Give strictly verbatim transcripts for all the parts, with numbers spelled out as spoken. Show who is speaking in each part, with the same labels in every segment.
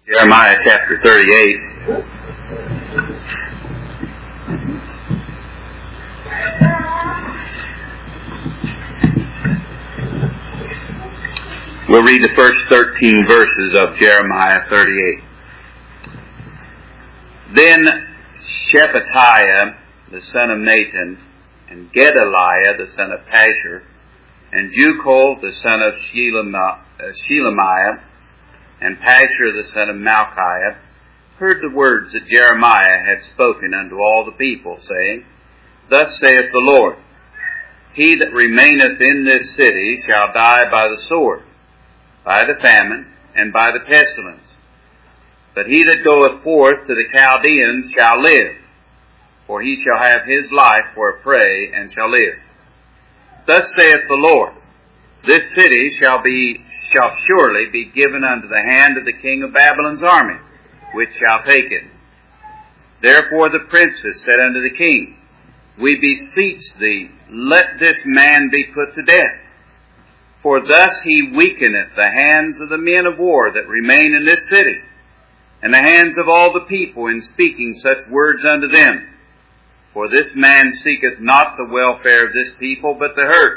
Speaker 1: Jeremiah chapter thirty-eight. We'll read the first thirteen verses of Jeremiah thirty-eight. Then Shephatiah the son of Nathan, and Gedaliah the son of Pashur, and Juchol the son of Shelemiah, and Pashur the son of Malchiah, heard the words that Jeremiah had spoken unto all the people, saying, Thus saith the Lord, He that remaineth in this city shall die by the sword, by the famine, and by the pestilence. But he that goeth forth to the Chaldeans shall live, for he shall have his life for a prey, and shall live. Thus saith the Lord, This city shall be shall surely be given unto the hand of the king of Babylon's army, which shall take it. Therefore the princes said unto the king, We beseech thee, let this man be put to death. For thus he weakeneth the hands of the men of war that remain in this city, and the hands of all the people in speaking such words unto them. For this man seeketh not the welfare of this people, but the hurt.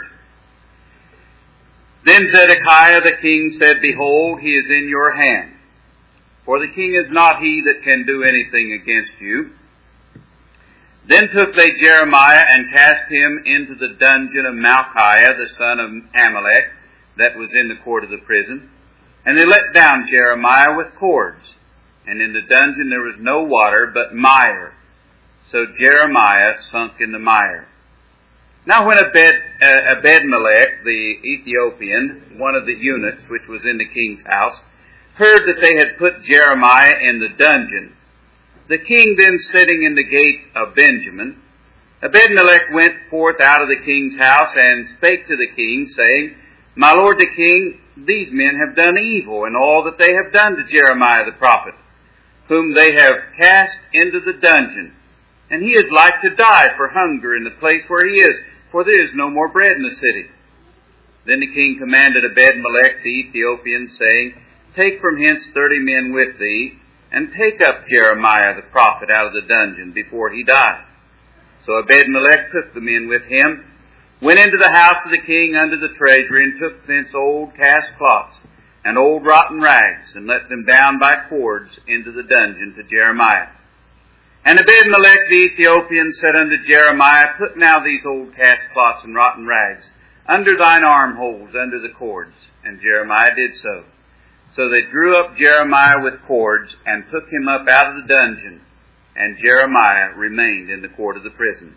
Speaker 1: Then Zedekiah the king said, Behold, he is in your hand. For the king is not he that can do anything against you. Then took they Jeremiah and cast him into the dungeon of Malchiah the son of Amalek, that was in the court of the prison. And they let down Jeremiah with cords. And in the dungeon there was no water, but mire. So Jeremiah sunk in the mire. Now when Abed, uh, Ebed-melech, the Ethiopian, one of the eunuchs which was in the king's house, heard that they had put Jeremiah in the dungeon, the king then sitting in the gate of Benjamin, Ebed-melech went forth out of the king's house and spake to the king, saying, My lord the king, these men have done evil in all that they have done to Jeremiah the prophet, whom they have cast into the dungeon. And he is like to die for hunger in the place where he is, for there is no more bread in the city. Then the king commanded Ebed-melech the Ethiopian, saying, Take from hence thirty men with thee, and take up Jeremiah the prophet out of the dungeon before he die. So Ebed-melech took the men with him, went into the house of the king under the treasury, and took thence old cast cloths and old rotten rags, and let them down by cords into the dungeon to Jeremiah. And Ebed-melech the Ethiopian said unto Jeremiah, Put now these old cast cloths and rotten rags under thine armholes, under the cords. And Jeremiah did so. So they drew up Jeremiah with cords, and took him up out of the dungeon. And Jeremiah remained in the court of the prison.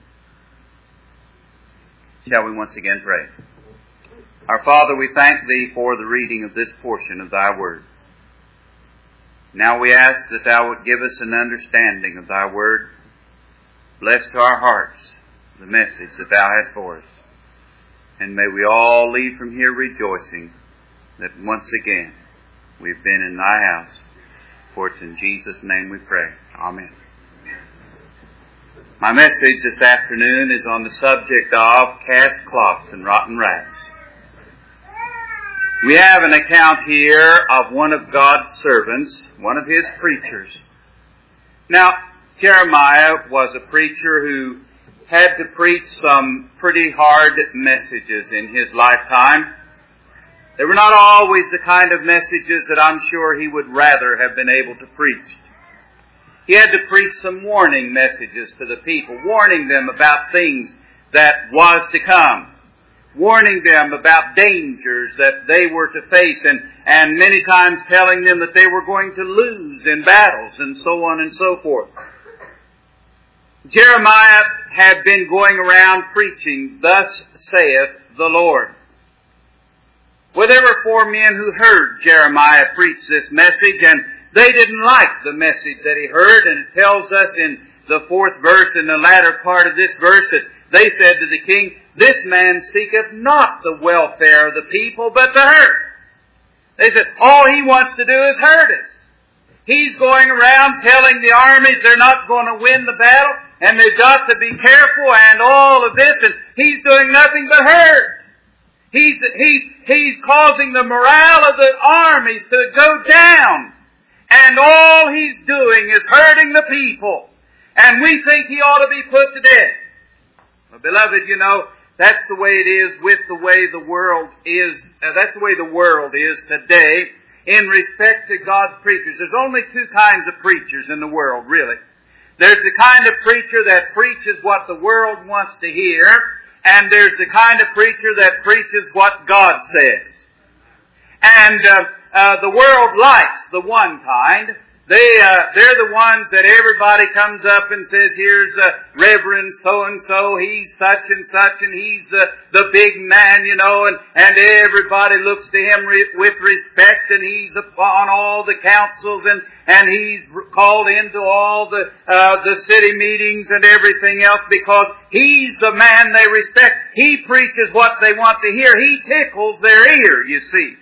Speaker 1: Shall we once again pray? Our Father, we thank Thee for the reading of this portion of Thy Word. Now we ask that Thou would give us an understanding of Thy Word. Bless to our hearts the message that Thou hast for us. And may we all leave from here rejoicing that once again we've been in Thy house. For it's in Jesus' name we pray. Amen. My message this afternoon is on the subject of cast cloths and rotten rags. We have an account here of one of God's servants, one of His preachers. Now, Jeremiah was a preacher who had to preach some pretty hard messages in his lifetime. They were not always the kind of messages that I'm sure he would rather have been able to preach. He had to preach some warning messages to the people, warning them about things that was to come, warning them about dangers that they were to face, and, and many times telling them that they were going to lose in battles, and so on and so forth. Jeremiah had been going around preaching, Thus saith the Lord. Well, there were four men who heard Jeremiah preach this message, and they didn't like the message that he heard, and it tells us in the fourth verse, in the latter part of this verse, that they said to the king, This man seeketh not the welfare of the people, but the hurt. They said, all he wants to do is hurt us. He's going around telling the armies they're not going to win the battle, and they've got to be careful, and all of this, and he's doing nothing but hurt. He's, he's, he's causing the morale of the armies to go down. and all he's doing is hurting the people, and we think he ought to be put to death. Well, beloved, you know, that's the way it is with the way the world is, uh, that's the way the world is today in respect to God's preachers. There's only two kinds of preachers in the world, really. There's the kind of preacher that preaches what the world wants to hear, and there's the kind of preacher that preaches what God says. And uh, uh, the world likes the one kind. They, uh, they're the ones that everybody comes up and says, here's uh, Reverend so-and-so, he's such and such, and he's uh, the big man, you know, and, and everybody looks to him re- with respect, and he's upon all the councils, and, and he's called into all the, uh, the city meetings and everything else because he's the man they respect. He preaches what they want to hear. He tickles their ear, you see.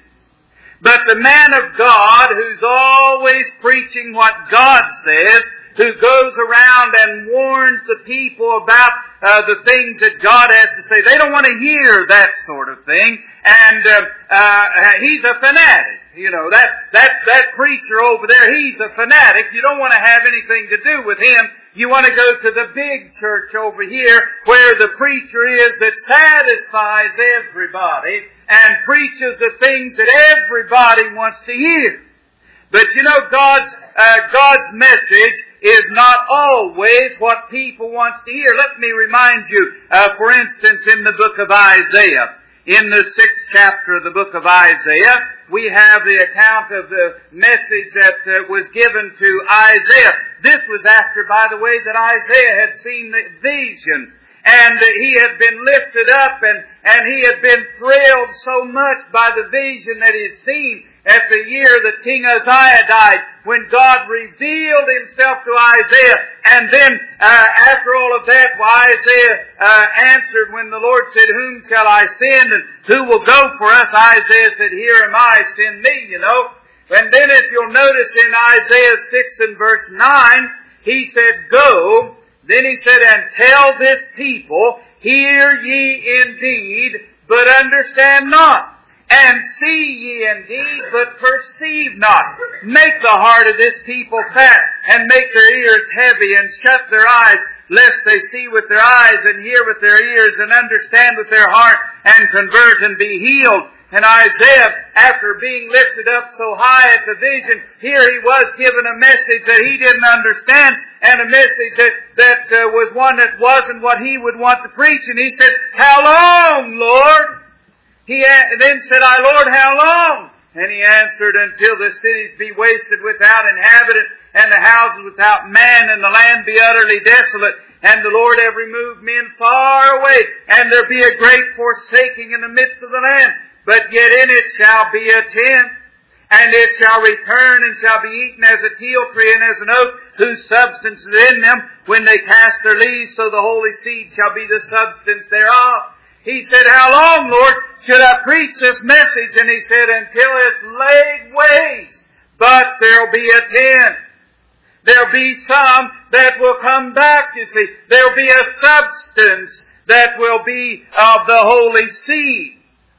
Speaker 1: But the man of God, who's always preaching what God says, who goes around and warns the people about uh, the things that God has to say, they don't want to hear that sort of thing. And uh, uh, he's a fanatic. You know, that, that, that preacher over there, he's a fanatic. You don't want to have anything to do with him. You want to go to the big church over here where the preacher is that satisfies everybody and preaches the things that everybody wants to hear. But you know, God's, uh, God's message is not always what people want to hear. Let me remind you, uh, for instance, in the book of Isaiah, in the sixth chapter of the book of Isaiah, we have the account of the message that uh, was given to Isaiah. This was after, by the way, that Isaiah had seen the vision. And he had been lifted up and, and he had been thrilled so much by the vision that he had seen at the year that King Uzziah died, when God revealed himself to Isaiah. And then, uh, after all of that, well, Isaiah uh, answered when the Lord said, whom shall I send and who will go for us? Isaiah said, here am I, send me, you know. And then if you'll notice in Isaiah six and verse nine, he said, go. Then he said, and tell this people, hear ye indeed, but understand not. And see ye indeed, but perceive not. Make the heart of this people fat, and make their ears heavy, and shut their eyes, lest they see with their eyes, and hear with their ears, and understand with their heart, and convert and be healed. And Isaiah, after being lifted up so high at the vision, here he was given a message that he didn't understand, and a message that, that uh, was one that wasn't what he would want to preach. And he said, how long, Lord? He then said, I, Lord, how long? And he answered, until the cities be wasted without inhabitant, and the houses without man, and the land be utterly desolate. And the Lord have removed men far away, and there be a great forsaking in the midst of the land. But yet in it shall be a tent, and it shall return and shall be eaten as a teal tree and as an oak, whose substance is in them when they cast their leaves, so the holy seed shall be the substance thereof. He said, how long, Lord, should I preach this message? And he said, until it's laid waste. But there'll be a tent. There'll be some that will come back, you see. There'll be a substance that will be of the holy seed.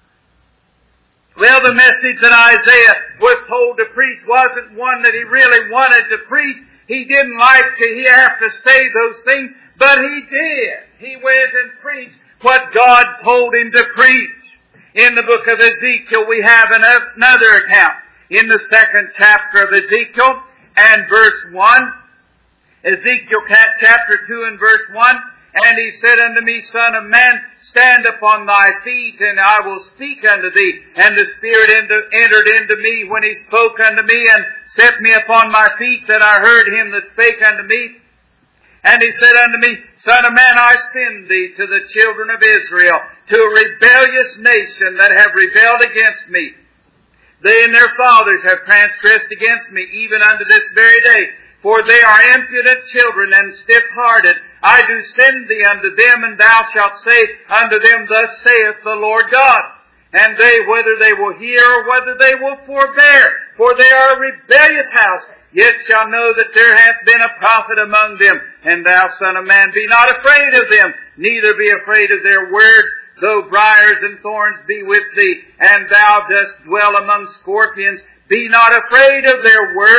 Speaker 1: Well, the message that Isaiah was told to preach wasn't one that he really wanted to preach. He didn't like to have to say those things, but he did. He went and preached what God told him to preach. In the book of Ezekiel, we have another account. In the second chapter of Ezekiel and verse one, Ezekiel chapter two and verse one, and he said unto me, Son of man, stand upon thy feet, and I will speak unto thee. And the Spirit entered into me when he spoke unto me, and set me upon my feet, that I heard him that spake unto me. And he said unto me, Son of man, I send thee to the children of Israel, to a rebellious nation that have rebelled against me. They and their fathers have transgressed against me, even unto this very day. For they are impudent children and stiff-hearted. I do send thee unto them, and thou shalt say unto them, Thus saith the Lord God. And they, whether they will hear or whether they will forbear, for they are a rebellious house, yet shall know that there hath been a prophet among them. And thou, son of man, be not afraid of them, neither be afraid of their words, though briars and thorns be with thee, and thou dost dwell among scorpions. Be not afraid of their words,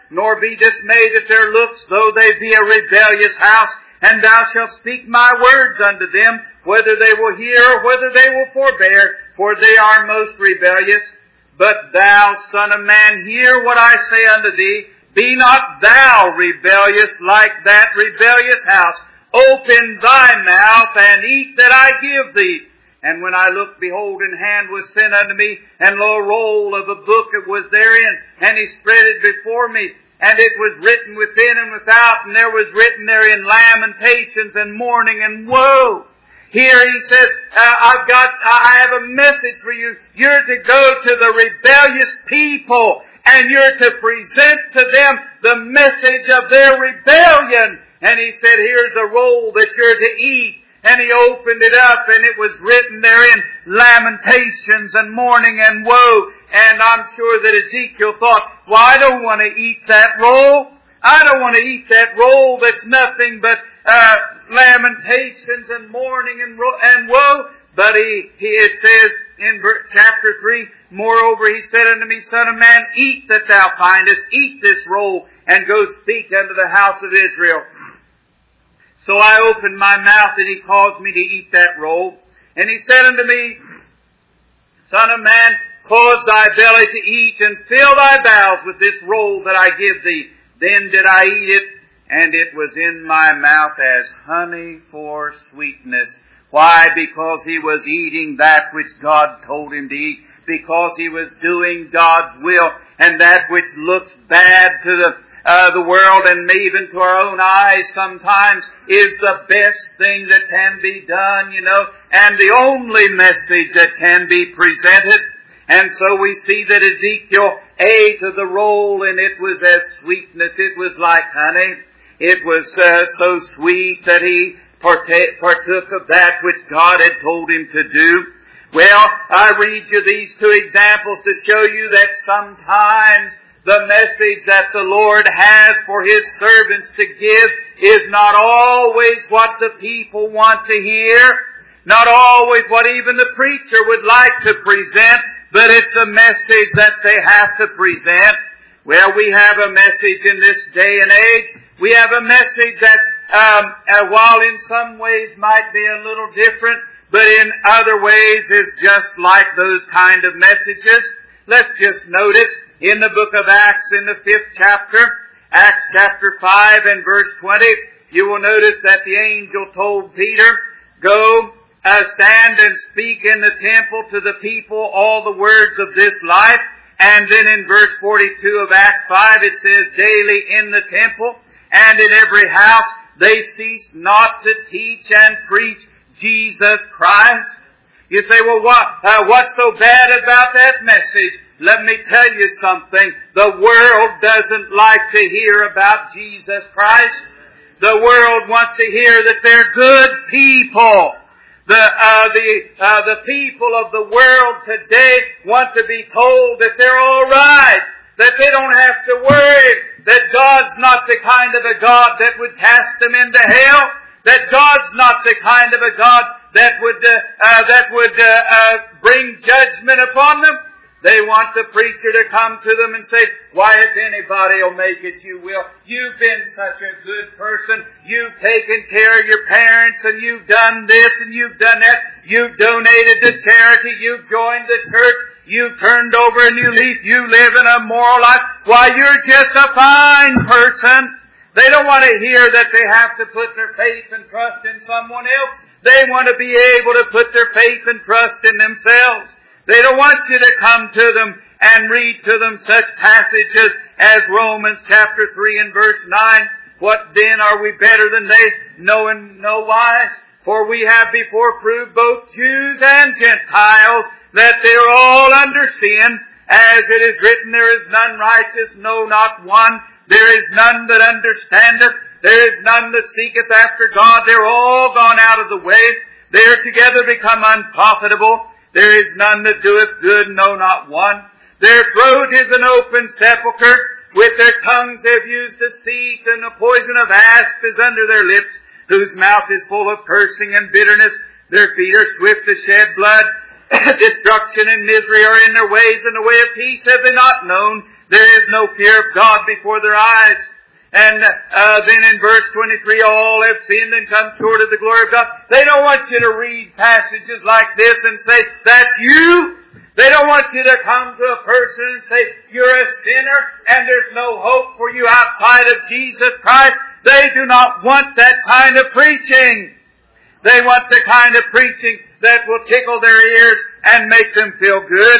Speaker 1: nor be dismayed at their looks, though they be a rebellious house. And thou shalt speak my words unto them, whether they will hear or whether they will forbear, for they are most rebellious. But thou, son of man, hear what I say unto thee. Be not thou rebellious like that rebellious house. Open thy mouth and eat that I give thee. And when I looked, behold, an hand was sent unto me, and lo, a roll of a book was therein, and he spread it before me. And it was written within and without, and there was written therein lamentations and mourning and woe. Here he says, uh, I've got, I have a message for you. You're to go to the rebellious people, and you're to present to them the message of their rebellion. And he said, here's a roll that you're to eat. And he opened it up, and it was written therein lamentations and mourning and woe. And I'm sure that Ezekiel thought, well, I don't want to eat that roll. I don't want to eat that roll that's nothing but uh lamentations and mourning and, ro- and woe. But he, he, it says in chapter three, moreover he said unto me, Son of man, eat that thou findest, eat this roll, and go speak unto the house of Israel. So I opened my mouth, and he caused me to eat that roll. And he said unto me, Son of man, cause thy belly to eat, and fill thy bowels with this roll that I give thee. Then did I eat it, and it was in my mouth as honey for sweetness. Why? Because he was eating that which God told him to eat. Because he was doing God's will. And that which looks bad to the Uh, the world and even to our own eyes sometimes is the best thing that can be done, you know, and the only message that can be presented. And so we see that Ezekiel ate of the roll, and it was as sweetness. It was like honey. It was uh, so sweet that he partake, partook of that which God had told him to do. Well, I read you these two examples to show you that sometimes the message that the Lord has for His servants to give is not always what the people want to hear, not always what even the preacher would like to present, but it's a message that they have to present. Well, we have a message in this day and age. We have a message that, um, uh, while in some ways might be a little different, but in other ways is just like those kind of messages. Let's just notice in the book of Acts, in the fifth chapter, Acts chapter five and verse twenty, you will notice that the angel told Peter, go, uh, stand and speak in the temple to the people all the words of this life. And then in verse forty-two of Acts five, it says, daily in the temple and in every house they ceased not to teach and preach Jesus Christ. You say, well, what, uh, what's so bad about that message? Let me tell you something. The world doesn't like to hear about Jesus Christ. The world wants to hear that they're good people. The, uh, the, uh, the people of the world today want to be told that they're alright, that they don't have to worry, that God's not the kind of a God that would cast them into hell, that God's not the kind of a God that would, uh, uh that would, uh, uh, bring judgment upon them. They want the preacher to come to them and say, why, if anybody will make it, you will. You've been such a good person. You've taken care of your parents, and you've done this and you've done that. You've donated to charity. You've joined the church. You've turned over a new leaf. You live in a moral life. Why, you're just a fine person. They don't want to hear that they have to put their faith and trust in someone else. They want to be able to put their faith and trust in themselves. They don't want you to come to them and read to them such passages as Romans chapter three and verse nine. What then are we better than they? No, in no wise. For we have before proved both Jews and Gentiles that they are all under sin. As it is written, there is none righteous, no, not one. There is none that understandeth. There is none that seeketh after God. They're all gone out of the way. They are together become unprofitable. There is none that doeth good, no, not one. Their throat is an open sepulchre. With their tongues they have used deceit, and the poison of asp is under their lips, whose mouth is full of cursing and bitterness. Their feet are swift to shed blood. Destruction and misery are in their ways, and the way of peace have they not known. There is no fear of God before their eyes. And uh, then in verse twenty-three, all have sinned and come short of the glory of God. They don't want you to read passages like this and say, that's you. They don't want you to come to a person and say, you're a sinner and there's no hope for you outside of Jesus Christ. They do not want that kind of preaching. They want the kind of preaching that will tickle their ears and make them feel good.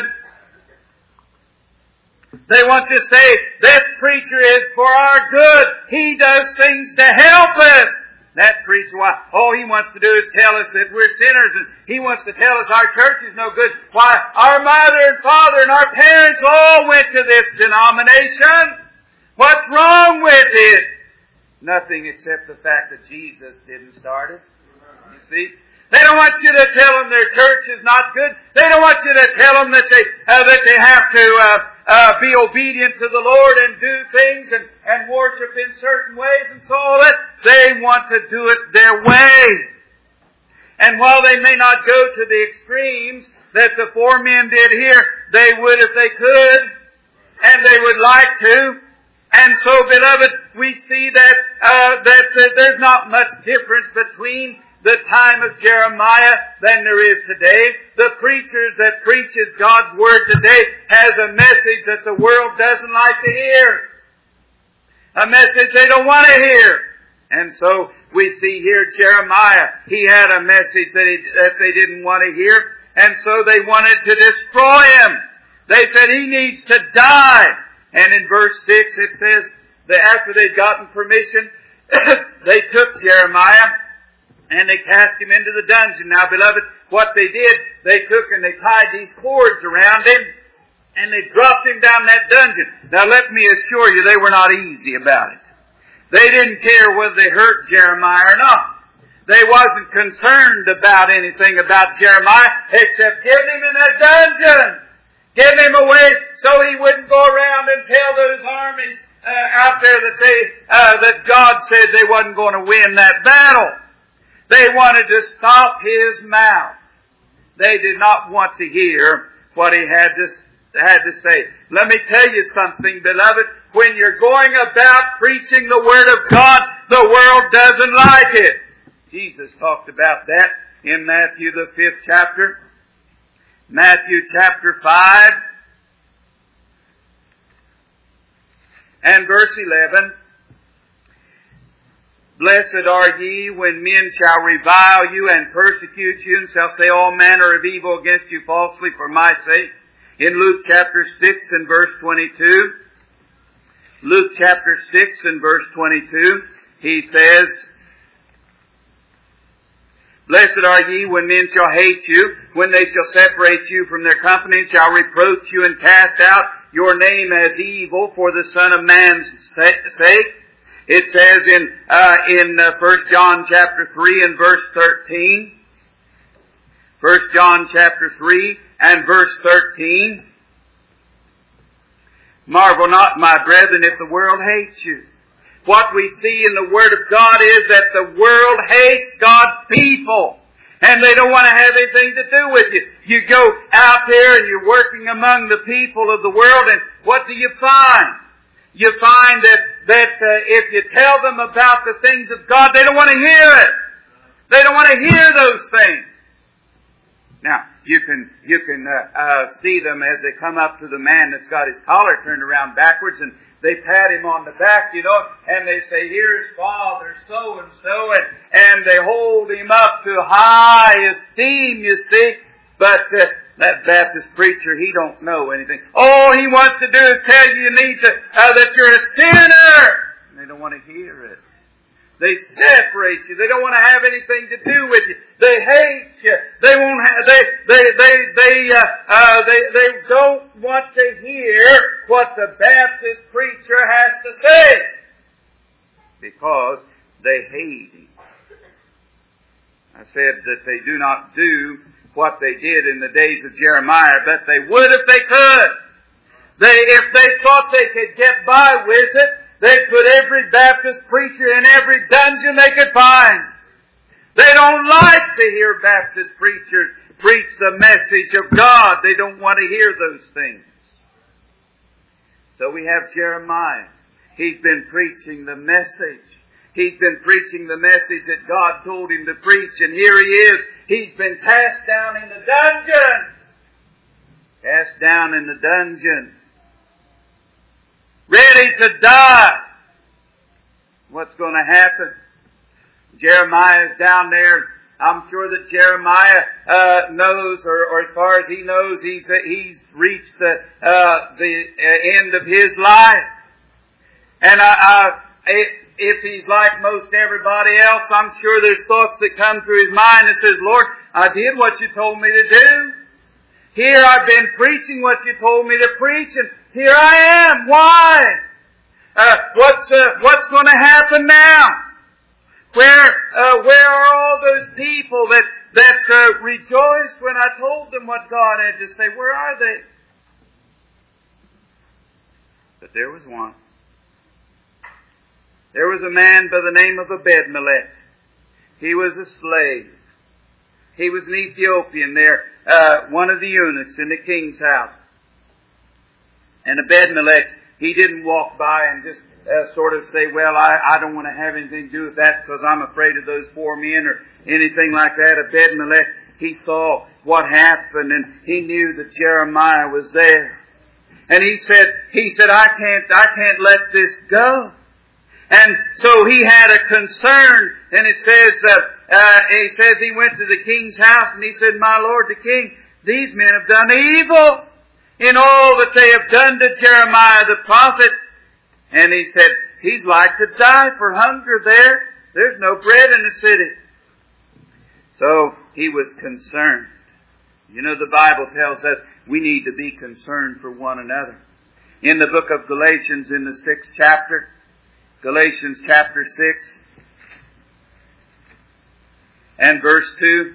Speaker 1: They want to say, this preacher is for our good. He does things to help us. That preacher, why, all he wants to do is tell us that we're sinners, and he wants to tell us our church is no good. Why, our mother and father and our parents all went to this denomination. What's wrong with it? Nothing except the fact that Jesus didn't start it. You see? They don't want you to tell them their church is not good. They don't want you to tell them that they uh, that they have to uh, uh, be obedient to the Lord and do things and, and worship in certain ways and so on. That they want to do it their way. And while they may not go to the extremes that the four men did here, they would if they could, and they would like to. And so, beloved, we see that uh, that, that there's not much difference between the time of Jeremiah than there is today. The preachers that preaches God's Word today has a message that the world doesn't like to hear. A message they don't want to hear. And so we see here Jeremiah, he had a message that, he, that they didn't want to hear, and so they wanted to destroy him. They said he needs to die. And in verse six it says that after they'd gotten permission, they took Jeremiah and they cast him into the dungeon. Now, beloved, what they did, they took and they tied these cords around him and they dropped him down that dungeon. Now, let me assure you, they were not easy about it. They didn't care whether they hurt Jeremiah or not. They wasn't concerned about anything about Jeremiah except getting him in that dungeon. Getting him away so he wouldn't go around and tell those armies uh, out there that they uh, that God said they wasn't going to win that battle. They wanted to stop his mouth. They did not want to hear what he had to, had to say. Let me tell you something, beloved. When you're going about preaching the Word of God, the world doesn't like it. Jesus talked about that in Matthew the fifth chapter. Matthew chapter five and verse eleven. Blessed are ye when men shall revile you and persecute you and shall say all manner of evil against you falsely for my sake. In Luke chapter six and verse twenty-two, Luke chapter six and verse twenty-two, he says, Blessed are ye when men shall hate you, when they shall separate you from their company, shall reproach you and cast out your name as evil for the Son of Man's sake. It says in uh, in uh, First John chapter three and verse thirteen. First John chapter three and verse thirteen. Marvel not, my brethren, if the world hates you. What we see in the Word of God is that the world hates God's people. And they don't want to have anything to do with you. You go out there and you're working among the people of the world, and what do you find? You find that, that uh, if you tell them about the things of God, they don't want to hear it. They don't want to hear those things. Now, you can you can uh, uh, see them as they come up to the man that's got his collar turned around backwards, and they pat him on the back, you know, and they say, here's Father so-and-so, and, and they hold him up to high esteem, you see. But uh, that Baptist preacher, he don't know anything. All he wants to do is tell you you need to, uh, that you're a sinner. And they don't want to hear it. They separate you. They don't want to have anything to do with you. They hate you. They won't have, they, they, they, they, uh, uh, they, they don't want to hear what the Baptist preacher has to say. Because they hate him. I said that they do not do what they did in the days of Jeremiah, but they would if they could. They, if they thought they could get by with it, they'd put every Baptist preacher in every dungeon they could find. They don't like to hear Baptist preachers preach the message of God. They don't want to hear those things. So we have Jeremiah. He's been preaching the message. He's been preaching the message that God told him to preach, and here he is. He's been cast down in the dungeon. Cast down in the dungeon. Ready to die. What's going to happen? Jeremiah's down there. I'm sure that Jeremiah uh, knows, or, or as far as he knows, he's uh, he's reached the uh, the uh, end of his life. And I, I, if he's like most everybody else, I'm sure there's thoughts that come through his mind that says, Lord, I did what you told me to do. Here I've been preaching what you told me to preach, and here I am. Why? Uh, what's uh, what's going to happen now? Where uh, where are all those people that that uh, rejoiced when I told them what God had to say? Where are they? But there was one. There was a man by the name of Ebed-Melech. He was a slave. He was an Ethiopian there, uh, one of the eunuchs in the king's house. And Ebed-Melech, he didn't walk by and just uh, sort of say, well, I, I don't want to have anything to do with that because I'm afraid of those four men or anything like that. Ebed-Melech, he saw what happened and he knew that Jeremiah was there. And he said, he said, I can't, I can't let this go. And so he had a concern, and it says, uh, uh, he says he went to the king's house and he said, my lord the king, these men have done evil in all that they have done to Jeremiah the prophet. And he said, he's like to die for hunger there. There's no bread in the city. So he was concerned. You know, the Bible tells us we need to be concerned for one another. In the book of Galatians, in the sixth chapter, Galatians chapter six and verse two.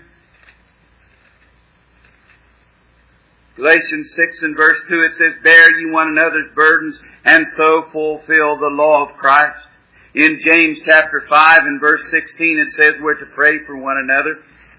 Speaker 1: Galatians six and verse two, it says, bear ye one another's burdens, and so fulfill the law of Christ. In James chapter five and verse sixteen, it says we're to pray for one another.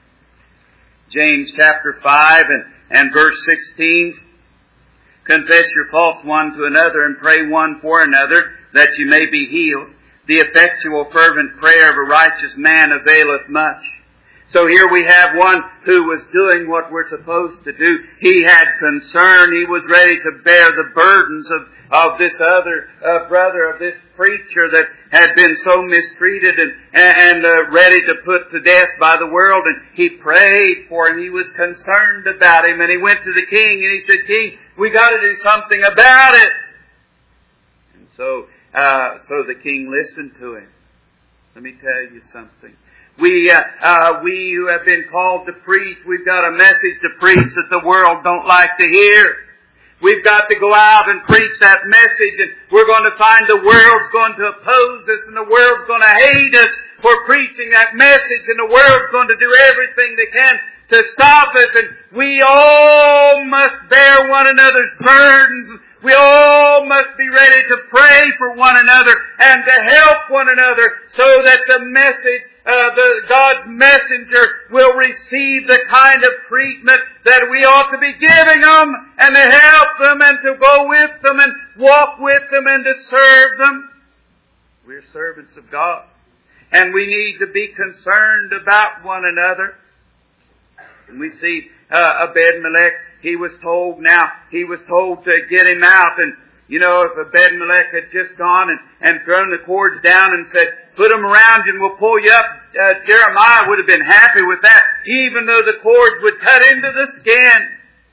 Speaker 1: James chapter five and, and verse sixteen, confess your faults one to another and pray one for another, that you may be healed. The effectual fervent prayer of a righteous man availeth much. So here we have one who was doing what we're supposed to do. He had concern. He was ready to bear the burdens of, of this other uh, brother, of this preacher that had been so mistreated and, and uh, ready to put to death by the world. And he prayed for him. He was concerned about him. And he went to the king and he said, King, we got to do something about it. And so, uh, so the king listened to him. Let me tell you something. We, uh, uh, we who have been called to preach, we've got a message to preach that the world don't like to hear. We've got to go out and preach that message, and we're going to find the world's going to oppose us, and the world's going to hate us for preaching that message, and the world's going to do everything they can to stop us, and we all must bear one another's burdens. We all must be ready to pray for one another and to help one another so that the message, uh, the God's messenger will receive the kind of treatment that we ought to be giving them, and to help them and to go with them and walk with them and to serve them. We're servants of God, and we need to be concerned about one another. And we see uh, Ebed-Melech, he was told now, he was told to get him out. And, you know, if Ebed-Melech had just gone and, and thrown the cords down and said, put them around you and we'll pull you up, uh, Jeremiah would have been happy with that, even though the cords would cut into the skin.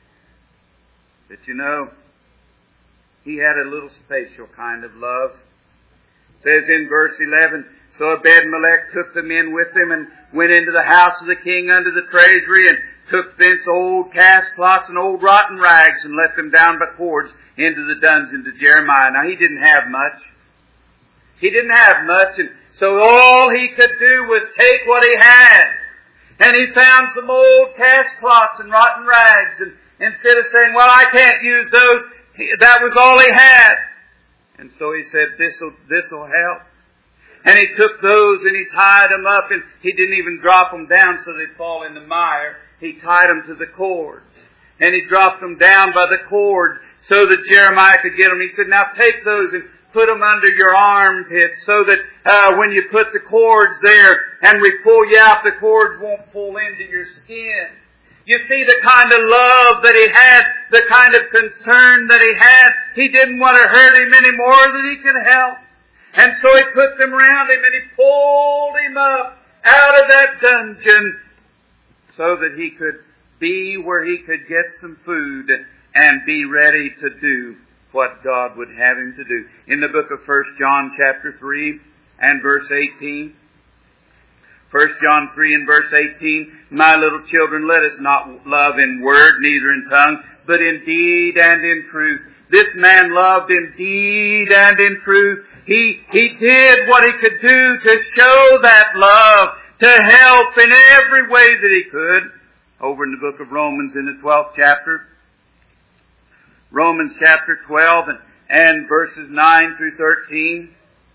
Speaker 1: But you know, he had a little special kind of love. It says in verse eleven, so Ebed-Melech took the men with him and went into the house of the king under the treasury and took thence old cast cloths and old rotten rags and let them down by cords into the dungeon to Jeremiah. Now he didn't have much. He didn't have much, and so all he could do was take what he had. And he found some old cast cloths and rotten rags, and instead of saying, well, I can't use those, that was all he had. And so he said, this'll, this'll help. And he took those and he tied them up, and he didn't even drop them down so they'd fall in the mire. He tied them to the cords. and he dropped them down by the cord so that Jeremiah could get them. He said, now take those and put them under your armpits so that uh, when you put the cords there and we pull you out, the cords won't pull into your skin. You see the kind of love that he had, the kind of concern that he had. He didn't want to hurt him any more than he could help. And so he put them around him and he pulled him up out of that dungeon so that he could be where he could get some food and be ready to do what God would have him to do. In the book of First John chapter three and verse eighteen, First John three and verse eighteen, my little children, let us not love in word, neither in tongue, but in deed and in truth. This man loved in deed and in truth. He, he did what he could do to show that love, to help in every way that he could. Over in the book of Romans in the twelfth chapter, Romans chapter twelve and, and verses nine through thirteen.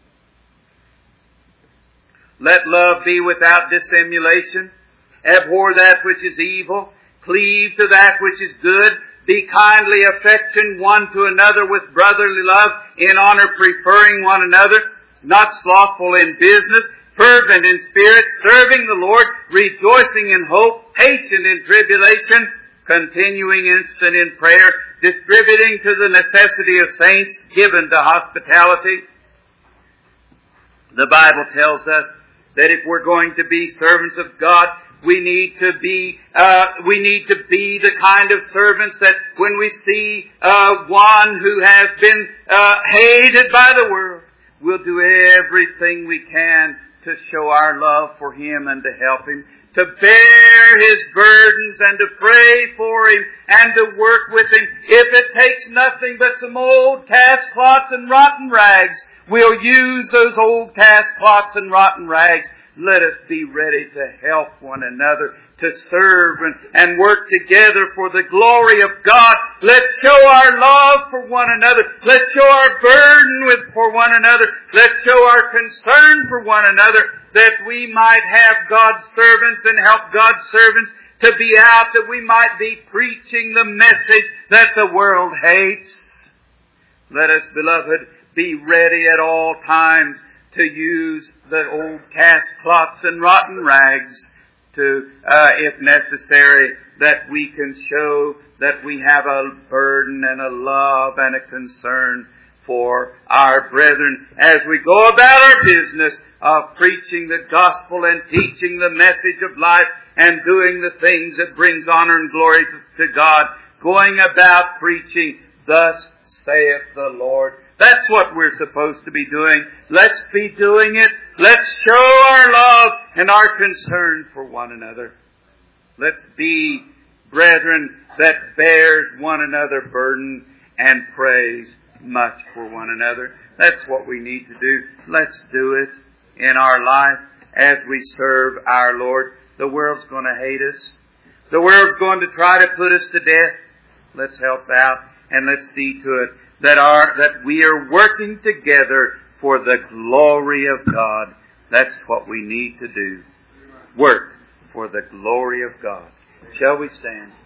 Speaker 1: Let love be without dissimulation. Abhor that which is evil. Cleave to that which is good. Be kindly affectioned one to another with brotherly love, in honor preferring one another, not slothful in business, fervent in spirit, serving the Lord, rejoicing in hope, patient in tribulation, continuing instant in prayer, distributing to the necessity of saints, given to hospitality. The Bible tells us that if we're going to be servants of God, we need to be, uh, we need to be the kind of servants that when we see, uh, one who has been, uh, hated by the world, we'll do everything we can to show our love for him and to help him, to bear his burdens and to pray for him and to work with him. If it takes nothing but some old cast cloths and rotten rags, we'll use those old cast cloths and rotten rags. Let us be ready to help one another, to serve and, and work together for the glory of God. Let's show our love for one another. Let's show our burden with, for one another. Let's show our concern for one another, that we might have God's servants and help God's servants to be out, that we might be preaching the message that the world hates. Let us, beloved, be ready at all times to use the old cast cloths and rotten rags to, uh, if necessary, that we can show that we have a burden and a love and a concern for our brethren as we go about our business of preaching the gospel and teaching the message of life and doing the things that brings honor and glory to, to God, going about preaching, thus saith the Lord. That's what we're supposed to be doing. Let's be doing it. Let's show our love and our concern for one another. Let's be brethren that bears one another burden and prays much for one another. That's what we need to do. Let's do it in our life as we serve our Lord. The world's going to hate us. The world's going to try to put us to death. Let's help out and let's see to it that our, that we are working together for the glory of God. That's what we need to do. Work for the glory of God. Shall we stand?